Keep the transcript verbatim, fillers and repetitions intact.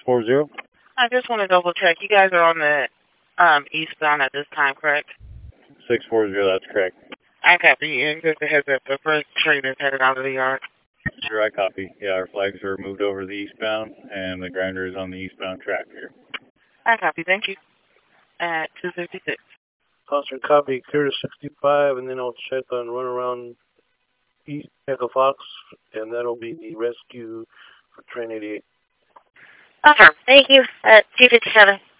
four zero. I just want to double check. You guys are on the um, eastbound at this time, correct? six four zero, that's correct. I copy. And just a heads up, the first train is headed out of the yard. Sure, I copy. Yeah, our flags are moved over to the eastbound, and the grinder is on the eastbound track here. I copy. Thank you. At two fifty-six. Foster copy, Curtis sixty-five, and then I'll check on run around East Echo Fox, and that'll be the rescue for train eighty-eight. Awesome. Thank you. At two fifty-seven.